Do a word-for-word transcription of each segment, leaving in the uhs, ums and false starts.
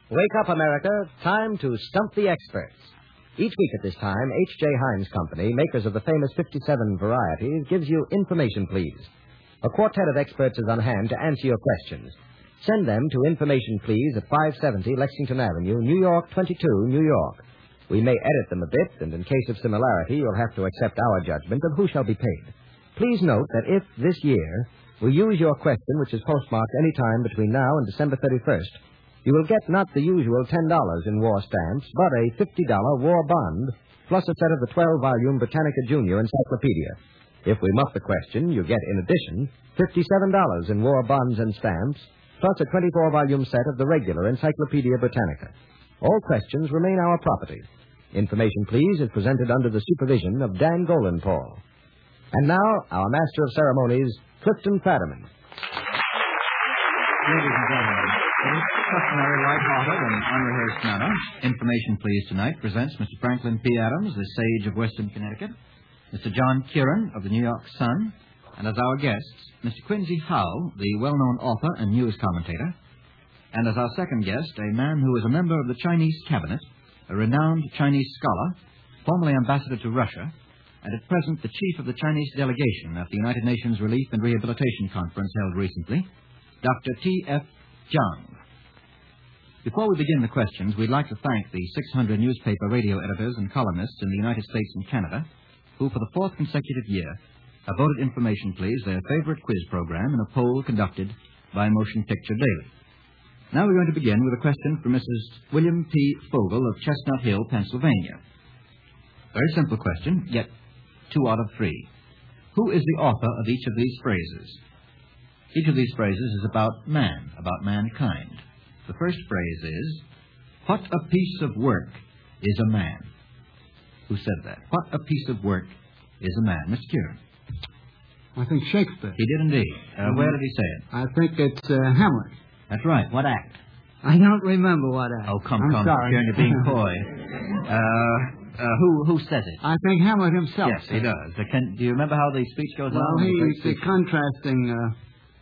Wake up, America. Time to stump the experts. Each week at this time, H J. Heinz Company, makers of the famous fifty-seven varieties, gives you Information Please. A quartet of experts is on hand to answer your questions. Send them to Information Please at five seventy Lexington Avenue, New York twenty-two, New York. We may edit them a bit, and in case of similarity, you'll have to accept our judgment of who shall be paid. Please note that if, this year, we use your question, which is postmarked any time between now and December thirty-first, you will get not the usual ten dollars in war stamps, but a fifty dollars war bond, plus a set of the twelve-volume Britannica Junior Encyclopedia. If we muff the question, you get, in addition, fifty-seven dollars in war bonds and stamps, plus a twenty-four volume set of the regular Encyclopedia Britannica. All questions remain our property. Information Please is presented under the supervision of Dan Golenpaul. And now, our Master of Ceremonies, Clifton Fadiman. Ladies and gentlemen, in its customary light-hearted and unrehearsed manner, Information Please tonight presents Mister Franklin P. Adams, the sage of Western Connecticut, Mister John Kieran of the New York Sun, and as our guests, Mister Quincy Howell, the well-known author and news commentator, and as our second guest, a man who is a member of the Chinese cabinet, a renowned Chinese scholar, formerly ambassador to Russia, and at present the chief of the Chinese delegation at the United Nations Relief and Rehabilitation Conference held recently, Doctor T F Jung. Before we begin the questions, we'd like to thank the six hundred newspaper radio editors and columnists in the United States and Canada who, for the fourth consecutive year, have voted Information Please their favorite quiz program in a poll conducted by Motion Picture Daily. Now we're going to begin with a question from Missus William P. Fogel of Chestnut Hill, Pennsylvania. Very simple question, yet two out of three. Who is the author of each of these phrases? Each of these phrases is about man, about mankind. The first phrase is, what a piece of work is a man. Who said that? What a piece of work is a man. Mister Kieran. I think Shakespeare. He did indeed. Uh, mm-hmm. Where did he say it? I think it's uh, Hamlet. That's right. What act? I don't remember what act. Oh, come, I'm come. sorry. Kieran, you're being coy. uh, uh, who, who says it? I think Hamlet himself. Yes, he does. Uh, can, do you remember how the speech goes well, on? Well, he's uh, contrasting uh,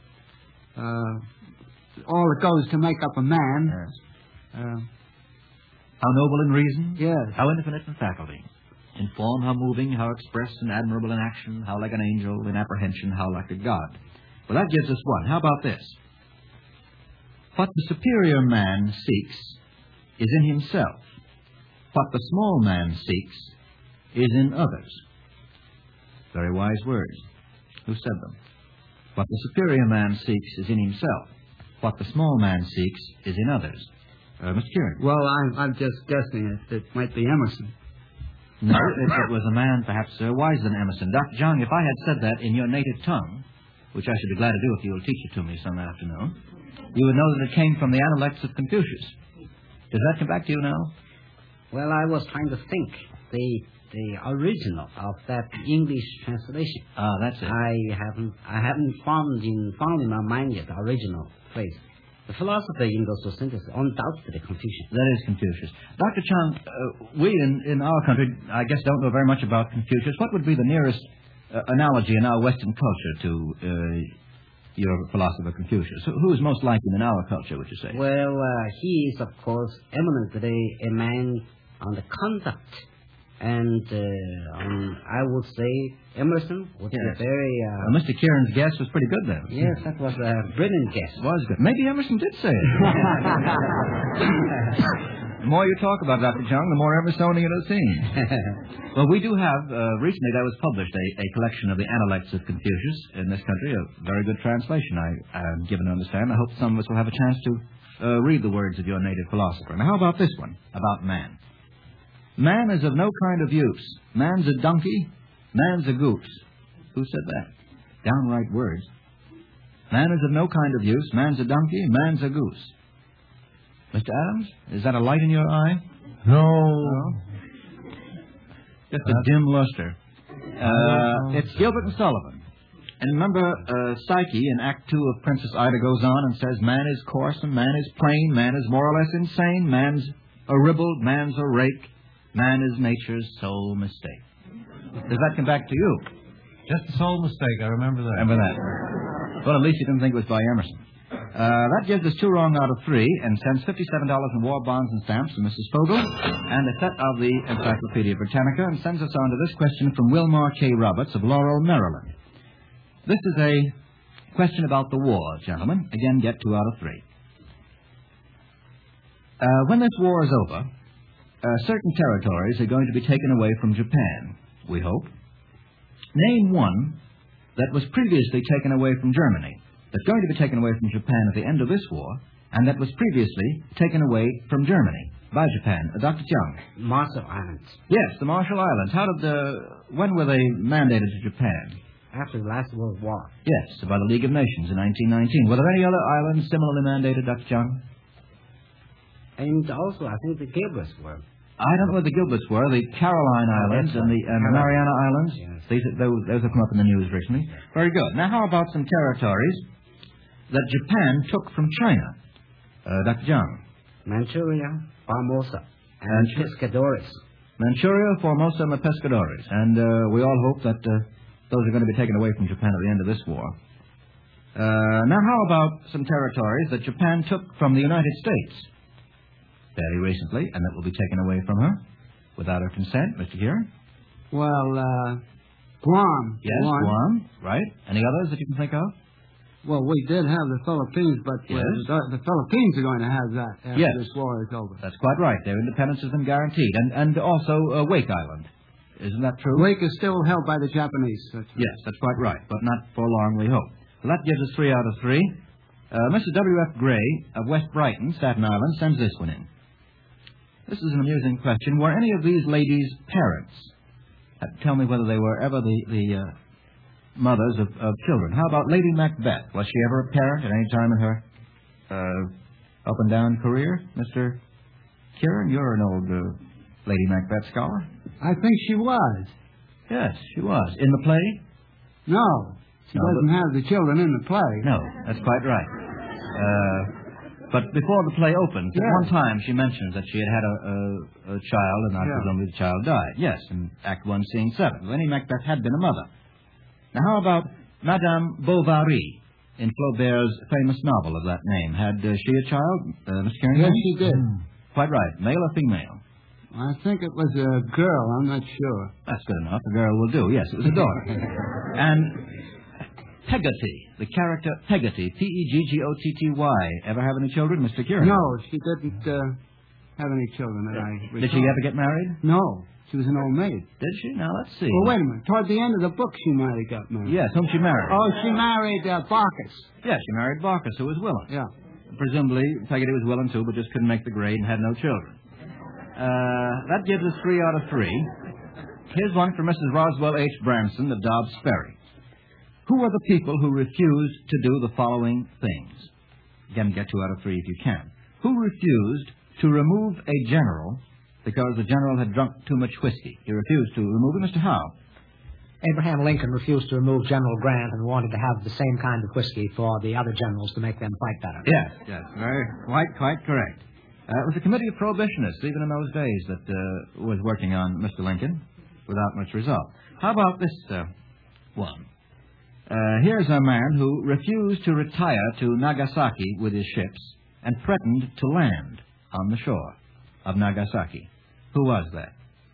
uh, all that goes to make up a man. Yes. Uh, how noble in reason? Yes. How infinite in faculty. In form, how moving, how expressed and admirable in action, how like an angel, in apprehension, how like a god. Well, that gives us one. How about this? What the superior man seeks is in himself. What the small man seeks is in others. Very wise words. Who said them? What the superior man seeks is in himself. What the small man seeks is in others. Uh, Mister Kieran. Well, I'm, I'm just guessing it. It might be Emerson. No, if it was a man perhaps uh, wiser than Emerson. Doctor Jung, if I had said that in your native tongue, which I should be glad to do if you will teach it to me some afternoon, you would know that it came from the Analects of Confucius. Does that come back to you now? Well, I was trying to think the the original of that English translation. Ah, that's it. I haven't I haven't found in found in my mind yet the original phrase. The philosophy in those two sentences undoubtedly Confucius. That is Confucius. Doctor Chung, uh, we in, in our country, I guess, don't know very much about Confucius. What would be the nearest uh, analogy in our Western culture to uh, your philosopher Confucius? Who is most like him in our culture, would you say? Well, uh, he is, of course, eminently a man on the conduct. And uh, um, I would say Emerson would yes. be very... Uh, well, Mister Kieran's guess was pretty good then. Yes, that was a brilliant guess. It was good. Maybe Emerson did say it. The more you talk about Doctor Chung, the more Emersonian it seems. Well, we do have, uh, recently there was published a, a collection of the Analects of Confucius in this country, a very good translation, I am given to understand. I hope some of us will have a chance to uh, read the words of your native philosopher. Now, how about this one, about man? Man is of no kind of use. Man's a donkey, man's a goose. Who said that? Downright words. Man is of no kind of use. Man's a donkey, man's a goose. Mister Adams, is that a light in your eye? No. no? Just a dim luster. Uh, it's Gilbert and Sullivan. And remember, uh, Psyche in Act Two of Princess Ida goes on and says, man is coarse and man is plain, man is more or less insane, man's a ribald, man's a rake, man is nature's sole mistake. Does that come back to you? Just a sole mistake, I remember that. Remember that. Well, at least you didn't think it was by Emerson. Uh, that gives us two wrong out of three and sends fifty-seven dollars in war bonds and stamps to Missus Fogel and a set of the Encyclopedia Britannica and sends us on to this question from Wilmar K. Roberts of Laurel, Maryland. This is a question about the war, gentlemen. Again, get two out of three. Uh, when this war is over, uh, certain territories are going to be taken away from Japan, we hope. Name one that was previously taken away from Germany, that's going to be taken away from Japan at the end of this war, and that was previously taken away from Germany by Japan. Uh, Doctor Chung. Marshall Islands. Yes, the Marshall Islands. How did the... When were they mandated to Japan? After the last World War. Yes, by the League of Nations in nineteen nineteen. Were there any other islands similarly mandated, Doctor Chung? And also, I think the Gilberts were. I don't know what the Gilberts were. The Caroline Islands and the, and the Mariana Islands. Yes. These, those, those have come up in the news recently. Very good. Now, how about some territories that Japan took from China? Uh, Doctor Chung. Manchuria, Formosa, and Pescadores. Manchuria, Formosa, and the Pescadores. And uh, we all hope that uh, those are going to be taken away from Japan at the end of this war. Uh, now, how about some territories that Japan took from the United States fairly recently, and that will be taken away from her without her consent, Mister Kieran? Well, uh, Guam. Yes, Guam. Guam, right. Any others that you can think of? Well, we did have the Philippines, but uh, Yes. the, the Philippines are going to have that after Yes. this war is over. That's quite right. Their independence has been guaranteed. And, and also uh, Wake Island. Isn't that true? Wake is still held by the Japanese. That's right. Yes, that's quite right, but not for long, we hope. So that gives us three out of three. Uh, Mister W F Gray of West Brighton, Staten Island, sends this one in. This is an amusing question. Were any of these ladies' parents? Uh, tell me whether they were ever the, the uh, mothers of, of children. How about Lady Macbeth? Was she ever a parent at any time in her uh, up and down career? Mister Kieran, you're an old uh, Lady Macbeth scholar. I think she was. Yes, she was. In the play? No. She No, doesn't but- have the children in the play. No, that's quite right. Uh, but before the play opens, at Yeah. one time she mentions that she had had a, a, a child, and I Yeah. presumably the child died. Yes, in Act One, Scene Seven. Lady Macbeth had been a mother. Now, how about Madame Bovary in Flaubert's famous novel of that name? Had uh, she a child, uh, Mister Carrington? Yes, she did. Quite right. Male or female? I think it was a girl. I'm not sure. That's good enough. A girl will do. Yes, it was a daughter. And Peggotty, the character Peggotty, P E G G O T T Y. Ever have any children, Mister Kieran? No, she didn't uh, have any children that I recall. Did she ever get married? No. She was an old maid. Did she? Now, let's see. Well, wait a minute. Toward the end of the book, she might have got married. Yes, whom she married? Oh, she married uh, Bacchus. Yes, she married Bacchus, who was willing. Yeah. Presumably, Peggotty was willing too, but just couldn't make the grade and had no children. Uh, that gives us three out of three. Here's one for Missus Roswell H. Branson of Dobbs Ferry. Who are the people who refused to do the following things? Again, get two out of three if you can. Who refused to remove a general because the general had drunk too much whiskey? He refused to remove him. Mister Howe. Abraham Lincoln refused to remove General Grant and wanted to have the same kind of whiskey for the other generals to make them fight better. Yes, yes, very, quite, quite correct. Uh, it was a committee of prohibitionists, even in those days, that uh, was working on Mister Lincoln without much result. How about this uh, one? Uh, here's a man who refused to retire to Nagasaki with his ships and threatened to land on the shore of Nagasaki. Who was that?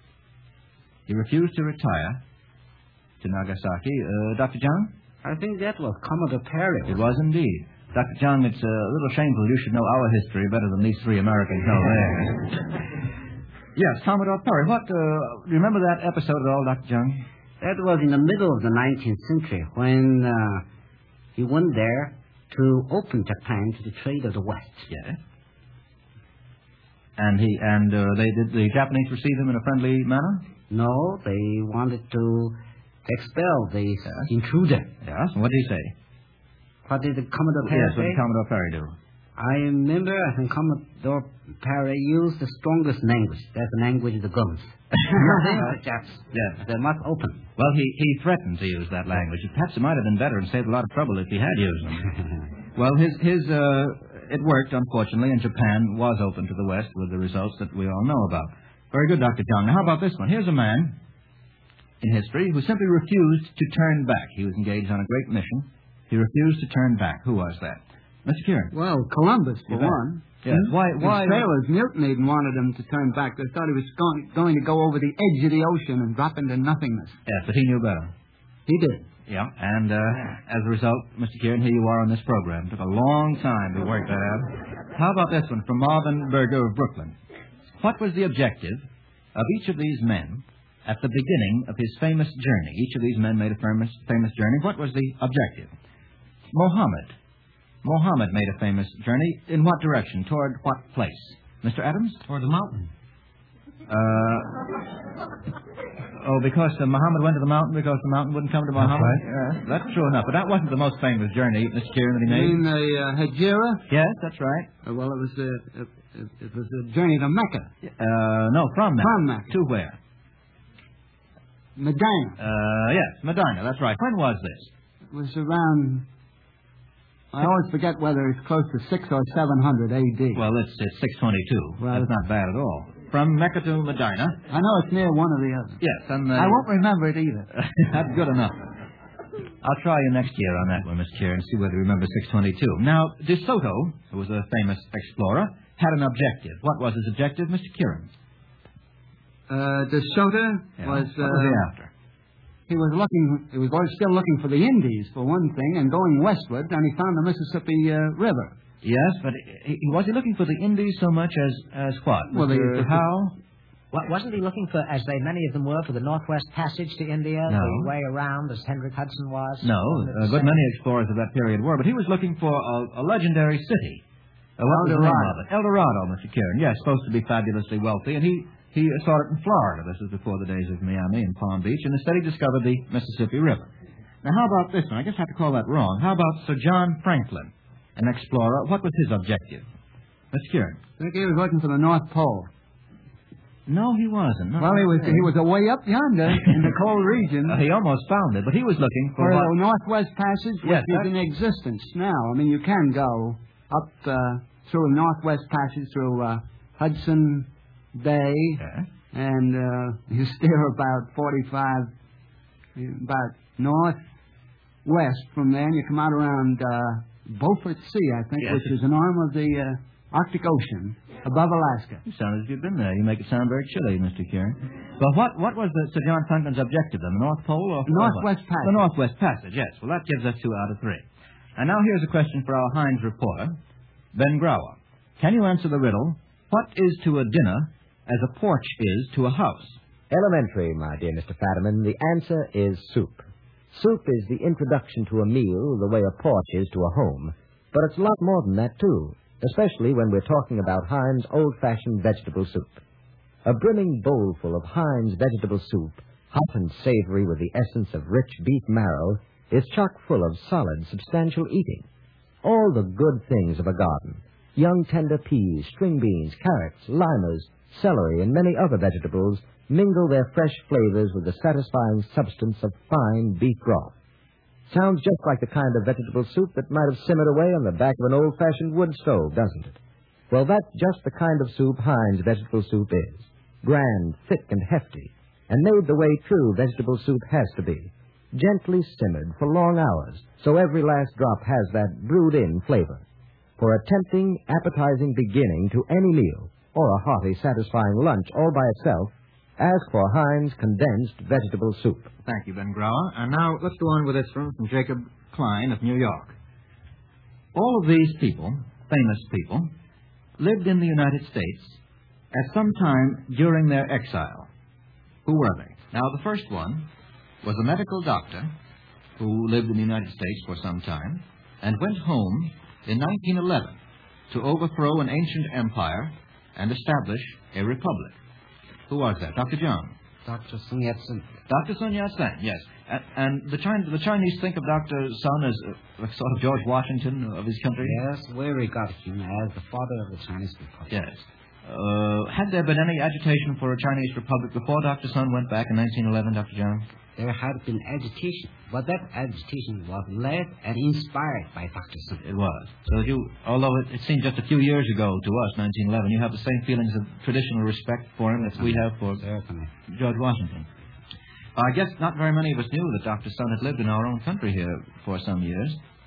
He refused to retire to Nagasaki. Uh, Doctor John? I think that was Commodore Perry. It was indeed. Doctor John, it's a little shameful you should know our history better than these three Americans know theirs. Yes, Commodore Perry. What, uh, do you remember that episode at all, Doctor John? That was in the middle of the nineteenth century when uh, he went there to open Japan to the trade of the West. Yes. And he and uh, they did the Japanese receive him in a friendly manner? No, they wanted to expel the intruder. Yes. And what did he say? What did the Commodore Perry Yes, what say? did Commodore Perry do? I remember, I think Commodore Perry used the strongest language. That's the language of the guns. Nothing but Japs. Yes. They must open. Well, he, he threatened to use that language. Perhaps it might have been better and saved a lot of trouble if he had used them. Well, his his uh, it worked, unfortunately, and Japan was open to the West with the results that we all know about. Very good, Doctor John. Now, how about this one? Here's a man in history who simply refused to turn back. He was engaged on a great mission. He refused to turn back. Who was that? Mister Kieran. Well, Columbus, for You bet. one. Yes. Why? Why? His sailors mutinied and wanted him to turn back. They thought he was going, going to go over the edge of the ocean and drop into nothingness. Yes, but he knew better. He did. Yeah. And uh, as a result, Mister Kieran, here you are on this program. It took a long time to work that out. How about this one from Marvin Berger of Brooklyn? What was the objective of each of these men at the beginning of his famous journey? Each of these men made a famous, famous journey. What was the objective? Mohammed. Mohammed made a famous journey. In what direction? Toward what place? Mister Adams? Toward the mountain. Uh, oh, because uh, Muhammad went to the mountain because the mountain wouldn't come to Muhammad? right. Yeah, that's true enough. But that wasn't the most famous journey, Mister Kieran, that he You made. mean the uh, Hijra? Yes, that's right. Uh, well, it was, uh, it, it, it was a journey to Mecca. Uh, no, from Mecca. From Mecca. To where? Medina. Uh, yes, Medina, that's right. When was this? It was around... I always forget whether it's close to six or seven hundred A D. Well, it's, it's six twenty-two. Well, that's not bad at all. From Mecca to Medina. I know it's near one or the other. Yes, and... Uh, I won't remember it either. That's good enough. I'll try you next year on that one, Mister Kieran, see whether you remember six twenty-two. Now, De Soto, who was a famous explorer, had an objective. What was his objective, Mister Kieran? Uh, De Soto Yeah. was... What was uh, he after? He was looking, he was still looking for the Indies, for one thing, and going westward, and he found the Mississippi uh, River. Yes, but he, was he looking for the Indies so much as, as what? Well, Mister the- the- Howe? Wa- Wasn't he looking for, as they many of them were, for the Northwest Passage to India, No. the way around, as Hendrik Hudson was? No, Wasn't it a the good same? many explorers of that period were, but he was looking for a, a legendary city. Uh, what was the El name Dorado. of it? El Dorado, Mister Kieran. Yes, supposed to be fabulously wealthy, and he, he sought it in Florida. This was before the days of Miami and Palm Beach, and instead he discovered the Mississippi River. Now, how about this one? I guess I have to call that wrong. How about Sir John Franklin, an explorer? What was his objective? Mister Kieran. I think he was looking for the North Pole. No, he wasn't. Not Well, he was really. he was away up yonder in the cold region Uh, he almost found it, but he was looking for for what... the Northwest Passage, which Yes, is that- in existence now. I mean, you can go up uh, through the Northwest Passage through uh, Hudson Bay, Yeah. and uh, you steer about forty-five, about northwest from there, and you come out around uh, Beaufort Sea, I think, Yes. which is an arm of the uh, Arctic Ocean above Alaska. You sound as if you've been there. You make it sound very chilly, Mister Kieran. Well, what, what was the, Sir John Franklin's objective then? The North Pole or... Northwest or what? Passage. The Northwest Passage, yes. Well, that gives us two out of three. And now here's a question for our Heinz reporter, Ben Grauer. Can you answer the riddle, what is to a dinner as a porch is to a house? Elementary, my dear Mister Fadiman. The answer is soup. Soup is the introduction to a meal the way a porch is to a home. But it's a lot more than that, too, especially when we're talking about Heinz old-fashioned vegetable soup. A brimming bowl full of Heinz vegetable soup, hot and savory with the essence of rich beef marrow, is chock full of solid, substantial eating. All the good things of a garden. Young tender peas, string beans, carrots, limas, celery, and many other vegetables mingle their fresh flavors with the satisfying substance of fine beef broth. Sounds just like the kind of vegetable soup that might have simmered away on the back of an old-fashioned wood stove, doesn't it? Well, that's just the kind of soup Heinz vegetable soup is. Grand, thick, and hefty, and made the way true vegetable soup has to be. Gently simmered for long hours, so every last drop has that brewed-in flavor. For a tempting, appetizing beginning to any meal, or a hearty, satisfying lunch all by itself, ask for Heinz condensed vegetable soup. Thank you, Ben Grauer. And now let's go on with this one from Jacob Klein of New York. All of these people, famous people, lived in the United States at some time during their exile. Who were they? Now, the first one was a medical doctor who lived in the United States for some time and went home in nineteen eleven to overthrow an ancient empire and establish a republic. Who was that? Doctor John? Doctor Sun Yat-sen. Doctor Sun Yat-sen, yes. And, and the, Chin- the Chinese think of Doctor Sun as a, a sort of George Washington of his country? Yes, we regard him as the father of the Chinese Republic. Yes. Uh, had there been any agitation for a Chinese republic before Doctor Sun went back in nineteen eleven, Doctor John? There had been agitation, but that agitation was led and inspired by Doctor Sun. It was. So that you, although it, it seemed just a few years ago to us, nineteen eleven, you have the same feelings of traditional respect for him as we have for Certainly. George Washington. I guess not very many of us knew that Doctor Sun had lived in our own country here for some years.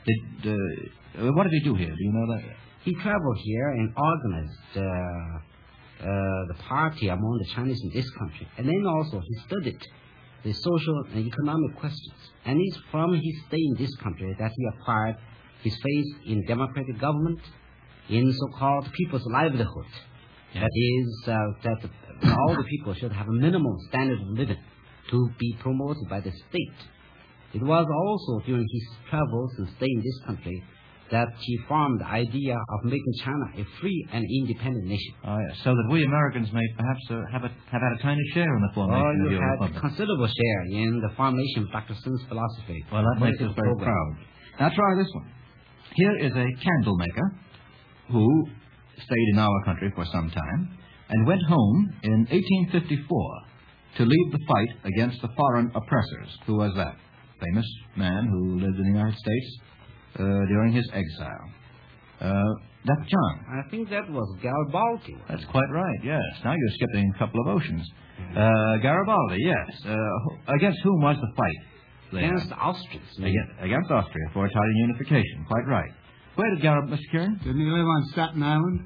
Did, uh, what did he do here? Do you know that? He traveled here and organized uh, uh, the party among the Chinese in this country. And then also he studied the social and economic questions. And it's from his stay in this country that he acquired his faith in democratic government, in so-called people's livelihood. Yeah. That is, uh, that all the people should have a minimum standard of living to be promoted by the state. It was also during his travels and stay in this country that he formed the idea of making China a free and independent nation. Oh, yes. So that we Americans may perhaps uh, have, a, have had a tiny share in the formation oh, of you your had republic. Considerable share in the formation of Doctor Sun's philosophy. Well, that makes us very program. proud. Now try this one. Here is a candle maker who stayed in our country for some time and went home in eighteen fifty-four to lead the fight against the foreign oppressors. Who was that? Famous man who lived in the United States uh, during his exile. Uh, Doctor John. I think that was Garibaldi. That's quite right, yes. Now you're skipping a couple of oceans. Uh, Garibaldi, yes. Uh, against whom was the fight? There? Against the Austrians. Against, against Austria for Italian unification. Quite right. Where did Garibaldi, Mister Kieran? Didn't he live on Staten Island?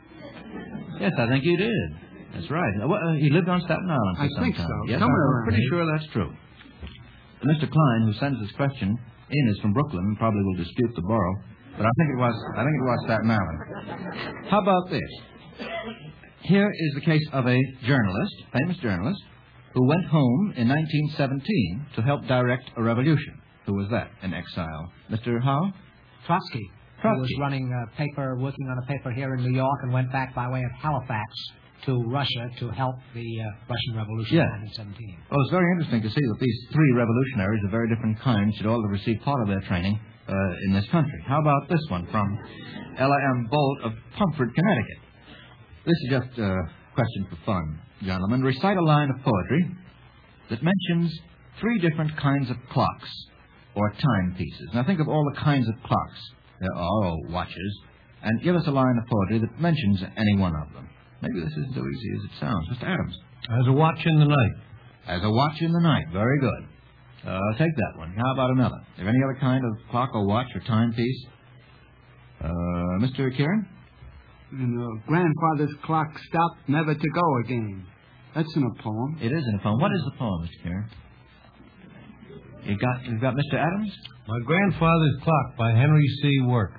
Yes, I think he did. That's right. Uh, well, uh, he lived on Staten Island for I some think time. so. Yes, Somewhere I'm around pretty here. sure that's true. Mister Klein, who sends this question in, is from Brooklyn. Probably will dispute the borough, but I think it was. I think it was Staten Island. How about this? Here is the case of a journalist, famous journalist, who went home in nineteen seventeen to help direct a revolution. Who was that in exile? Mister Howe? Trotsky. Trotsky. He was running a paper, working on a paper here in New York, and went back by way of Halifax to Russia to help the uh, Russian Revolution Yeah. in nineteen seventeen. Well, it's very interesting to see that these three revolutionaries of very different kinds should all have received part of their training uh, in this country. How about this one from Ella M. Bolt of Pomfret, Connecticut? This is just a question for fun, gentlemen. Recite a line of poetry that mentions three different kinds of clocks or timepieces. Now think of all the kinds of clocks there are, or watches, and give us a line of poetry that mentions any one of them. Maybe this isn't so easy as it sounds. Mister Adams. As a watch in the night. As a watch in the night. Very good. Uh, I'll take that one. How about another? Is there any other kind of clock or watch or timepiece? Uh, Mister Kieran? You know, grandfather's clock stopped never to go again. That's in a poem. It is in a poem. What is the poem, Mister Kieran? You got, you've got Mister Adams? My Grandfather's Clock by Henry C. Work.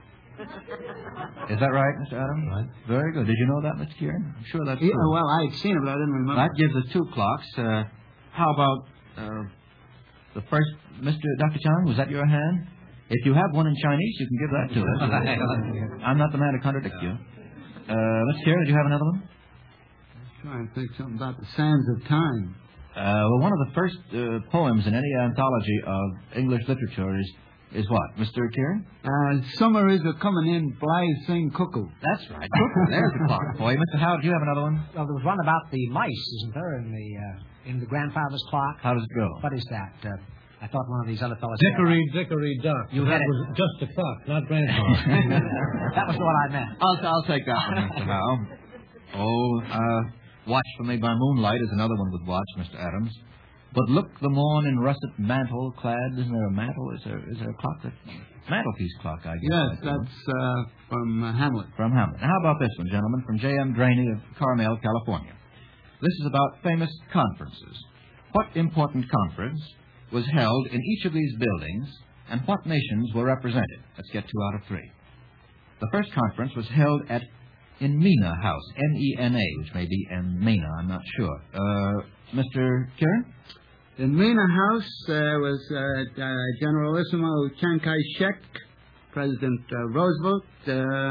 Is that right, Mister Adams? Right. Very good. Did you know that, Mister Kieran? I'm sure that's Yeah, true. well, I had seen it, but I didn't remember. That gives us two clocks. Uh, how about uh, the first, Mister Doctor Chang? Was that your hand? If you have one in Chinese, you can give that to us. I'm not the man to contradict you. Uh, Mister Kieran, did you have another one? Trying to think something about the sands of time. Uh, well, one of the first uh, poems in any anthology of English literature is, is what, Mister Kieran? Uh, summer is a coming in, flies sing cuckoo. That's right. There's the clock for you. Mister Howard, do you have another one? Well, there was one about the mice, isn't there, in the uh, in the grandfather's clock? How does it go? What is that? Uh, I thought one of these other fellows... Dickory, dickory, dock. You that had it. was just a clock, not grandfather. That was what I meant. I'll, I'll take that one, Mister Howe. Oh, uh, Watch for Me by Moonlight is another one with watch, Mister Adams. But look the morn in russet mantle clad. Isn't there a mantle? Is there is there a clock that... Mantelpiece clock, I guess. Yes, I that's uh, from uh, Hamlet. From Hamlet. How about this one, gentlemen, from J M Draney of Carmel, California. This is about famous conferences. What important conference was held in each of these buildings, and what nations were represented? Let's get two out of three. The first conference was held at in Mena House, M E N A, which may be in Mena, I'm not sure. Uh, Mister Kieran? In Mena House, there was uh, uh, Generalissimo Chiang Kai-shek, President uh, Roosevelt, uh,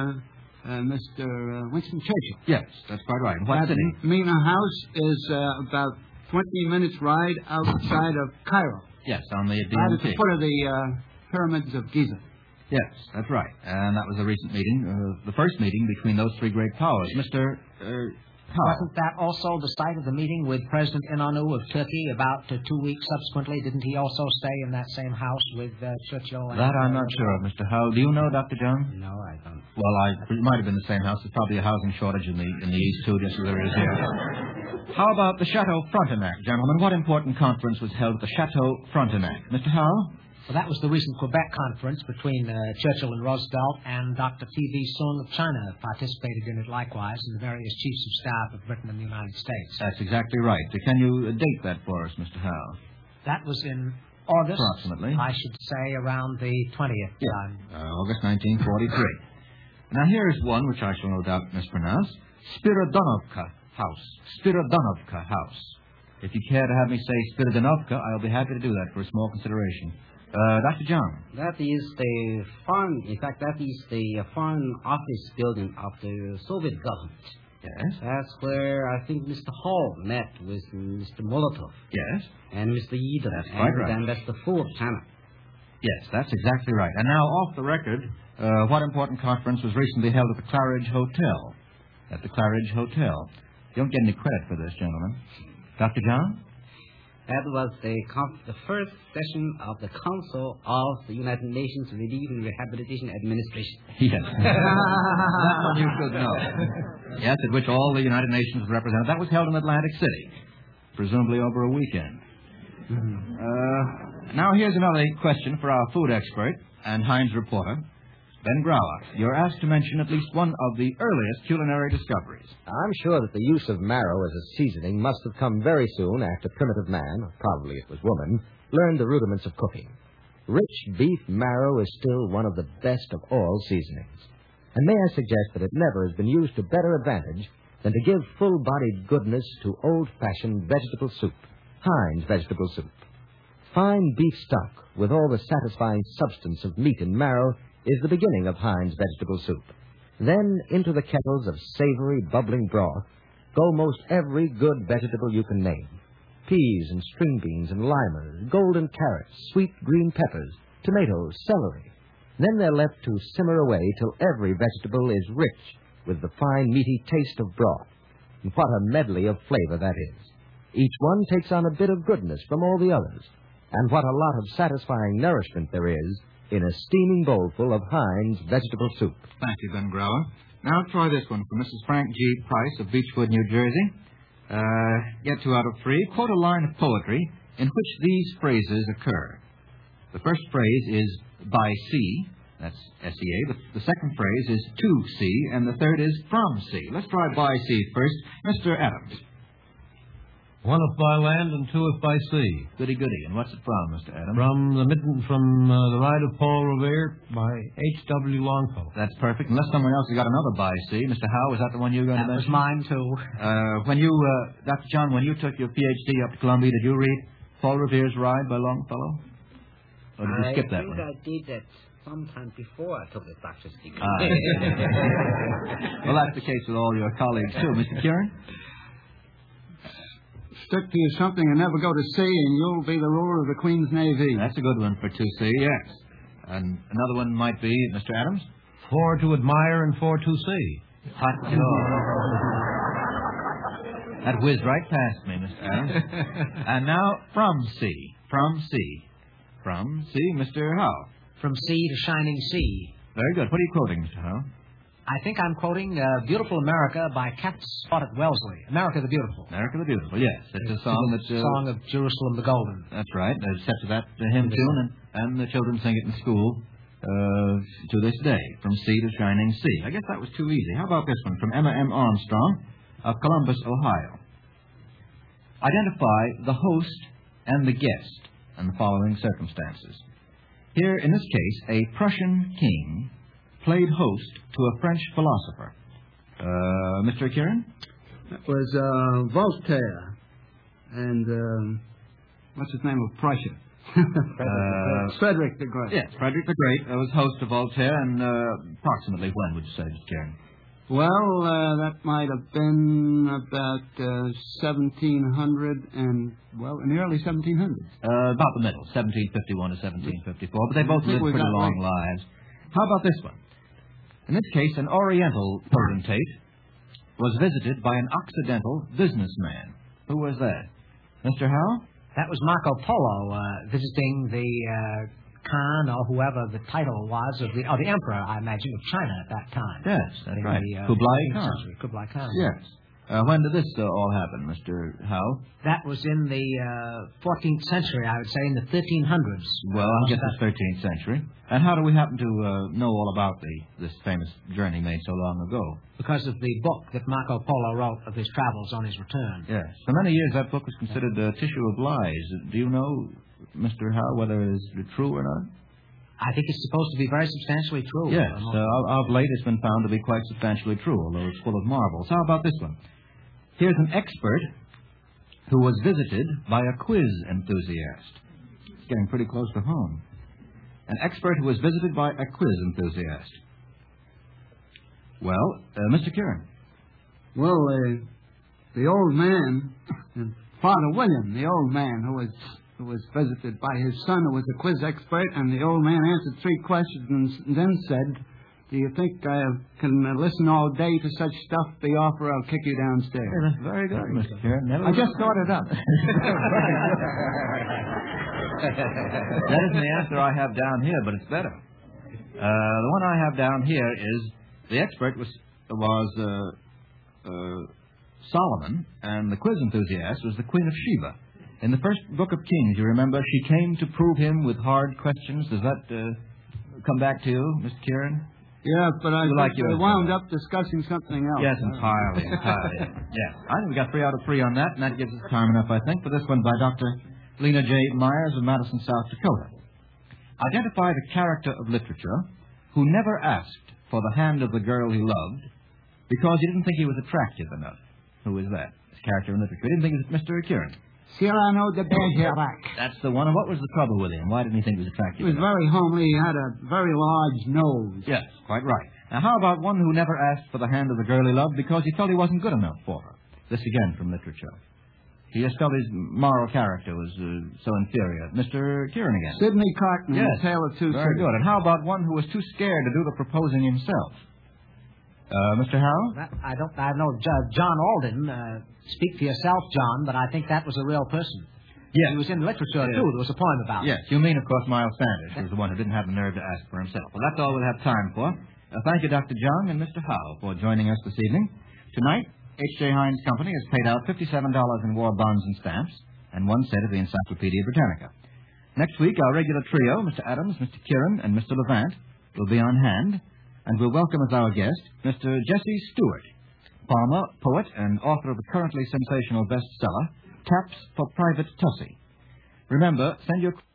uh, Mister Uh, Winston Churchill. Yes, that's quite right. In what That city? Mena House is uh, about twenty minutes ride outside of Cairo, Yes, on the right D M at T. the foot of the uh, pyramids of Giza. Yes, that's right. And that was a recent meeting, uh, the first meeting between those three great powers. Mister Uh, Powell. Wasn't that also the site of the meeting with President Inonu of Turkey about uh, two weeks subsequently? Didn't he also stay in that same house with uh, Churchill? And, That I'm uh, not sure of, Mister Howe. Do you know, Doctor John? No, I don't. Well, I, it might have been the same house. There's probably a housing shortage in the in the East, too, just as there is here. How about the Chateau Frontenac, gentlemen? What important conference was held at the Chateau Frontenac? Mister Howe? Well, that was the recent Quebec conference between uh, Churchill and Roosevelt, and Doctor T V Soong of China participated in it likewise, and the various chiefs of staff of Britain and the United States. That's exactly right. Can you uh, date that for us, Mister Howe? That was in August. Approximately. I should say around the twentieth. Yeah, Um, uh, August nineteen forty-three. Now, here's one which I shall no doubt mispronounce. Spiridonovka House. Spiridonovka House. If you care to have me say Spiridonovka, I'll be happy to do that for a small consideration. Uh, Doctor John. That is the foreign, in fact, that is the foreign office building of the Soviet government. Yes. That's where I think Mister Hall met with Mister Molotov. Yes. And Mister Eden. That's and quite right. then that's the Fu of China. Yes, that's exactly right. And now, off the record, uh, what important conference was recently held at the Claridge Hotel? At the Claridge Hotel. You don't get any credit for this, gentlemen. Doctor John? That was the, conf- the first session of the Council of the United Nations Relief and Rehabilitation Administration. Yes. That one you should know. Yes, at which all the United Nations was represented. That was held in Atlantic City, presumably over a weekend. Mm-hmm. Uh, now here's another question for our food expert and Heinz reporter, Ben Grauer. You're asked to mention at least one of the earliest culinary discoveries. I'm sure that the use of marrow as a seasoning must have come very soon after primitive man, or probably it was woman, learned the rudiments of cooking. Rich beef marrow is still one of the best of all seasonings. And may I suggest that it never has been used to better advantage than to give full-bodied goodness to old-fashioned vegetable soup, Heinz vegetable soup. Fine beef stock with all the satisfying substance of meat and marrow is the beginning of Heinz vegetable soup. Then into the kettles of savory, bubbling broth go most every good vegetable you can name. Peas and string beans and limers, golden carrots, sweet green peppers, tomatoes, celery. Then they're left to simmer away till every vegetable is rich with the fine, meaty taste of broth. And what a medley of flavor that is. Each one takes on a bit of goodness from all the others. And what a lot of satisfying nourishment there is in a steaming bowlful of Heinz vegetable soup. Thank you, Ben Grauer. Now try this one from Missus Frank G. Price of Beechwood, New Jersey. Uh, get two out of three. Quote a line of poetry in which these phrases occur. The first phrase is by sea. That's S E A. The, the second phrase is to sea, and the third is from sea. Let's try by sea first. Mister Adams. One if by land and two if by sea. Goody goody. And what's it from, Mister Adams? From the mitten, from uh, the Ride of Paul Revere by H W Longfellow. That's perfect. Unless someone else has got another by sea. Mister Howe, is that the one you were going that to was mention? mine, too. Uh, when you, uh, Doctor John, when you took your P H D up to Columbia, did you read Paul Revere's Ride by Longfellow? Or did you I skip that think one? I did that sometime before I took the doctor's degree. Ah, well, that's the case with all your colleagues, too. Mister Kieran? Stick to something and never go to sea, and you'll be the ruler of the Queen's Navy. That's a good one for two C, yes. And another one might be, Mister Adams? Four to admire and four to see. Hot dog. That whizzed right past me, Mister Adams. And now, from sea. From sea. From sea, Mister Howe. From sea to shining sea. Very good. What are you quoting, Mister Howe? I think I'm quoting uh, Beautiful America by Captain Scott at Wellesley. America the Beautiful. America the Beautiful, yes. It's a song that's... Uh, Song of Jerusalem the Golden. That's right. It's set to that uh, hymn tune, and, and the children sing it in school uh, to this day, From Sea to Shining Sea. I guess that was too easy. How about this one from Emma M. Armstrong of Columbus, Ohio? Identify the host and the guest in the following circumstances. Here, in this case, a Prussian king played host to a French philosopher. Uh, Mister Kieran? That was uh, Voltaire. And um, what's his name of Prussia? uh, Frederick the Great. Yes, Frederick the Great uh, was host to Voltaire, and uh, approximately when would you say, Mister Kieran? Well, uh, that might have been about uh, seventeen hundred and, well, in the early seventeen hundreds. Uh, about the middle, seventeen fifty-one to seventeen fifty-four, but they both I think lived we pretty got long right. lives. How about this one? In this case, an Oriental potentate was visited by an Occidental businessman. Who was that? Mister Howe? That was Marco Polo uh, visiting the uh, Khan or whoever the title was of the, or the emperor, I imagine, of China at that time. Yes, that's in right. The, uh, Kublai eighteenth Khan. Century. Kublai Khan. Yes. Uh, when did this uh, all happen, Mister Howe? That was in the uh, fourteenth century, I would say, in the thirteen hundreds. Well, I guess it's thirteenth century. And how do we happen to uh, know all about the this famous journey made so long ago? Because of the book that Marco Polo wrote of his travels on his return. Yes. For many years, that book was considered a tissue of lies. Do you know, Mister Howe, whether it is true or not? I think it's supposed to be very substantially true. Yes. Uh, of late, it's been found to be quite substantially true, although it's full of marvels. How about this one? Here's an expert who was visited by a quiz enthusiast. It's getting pretty close to home. An expert who was visited by a quiz enthusiast. Well, uh, Mister Kieran. Well, uh, the old man, Father William, the old man who was who was visited by his son, who was a quiz expert, and the old man answered three questions and then said, "Do you think I can uh, listen all day to such stuff? The offer, I'll kick you downstairs." Yeah, that's very good, Mister Kieran. Never I just thought it up. That isn't the answer I have down here, but it's better. Uh, the one I have down here is the expert was was uh, uh, Solomon, and the quiz enthusiast was the Queen of Sheba. In the first book of Kings, you remember, she came to prove him with hard questions. Does that uh, come back to you, Mister Kieran? Yeah, but I like think we wound up discussing something else. Yes, entirely, entirely. Yes. I think we got three out of three on that, and that gives us time enough, I think, for this one by Doctor Lena J. Myers of Madison, South Dakota. Identify the character of literature who never asked for the hand of the girl he loved because he didn't think he was attractive enough. Who is that? This character in literature. He didn't think it was Mister Kieran. Cyrano de Bergerac. That's the one. And what was the trouble with him? Why didn't he think he was attractive He was enough? very homely. He had a very large nose. Yes, quite right. Now, how about one who never asked for the hand of the girl he loved because he felt he wasn't good enough for her? This again from literature. He just felt his moral character was uh, so inferior. Mister Kieran again. Sidney Carton, Yes, The Tale of Two very Cities. good. And how about one who was too scared to do the proposing himself? Uh, Mister Howe? That, I don't. I know J- John Alden. Uh, speak for yourself, John. But I think that was a real person. Yes. He was in literature Yes. too. There was a poem about Yes, you mean, of course, Miles Sanders, who was the one who didn't have the nerve to ask for himself. Well, that's all we'll have time for. Uh, thank you, Doctor Young and Mister Howe, for joining us this evening. Tonight, H J. Heinz Company has paid out fifty-seven dollars in war bonds and stamps and one set of the Encyclopedia Britannica. Next week, our regular trio, Mister Adams, Mister Kieran, and Mister Levant, will be on hand, and we'll welcome as our guest Mister Jesse Stewart, farmer, poet, and author of the currently sensational bestseller, Taps for Private Tussie. Remember, send your...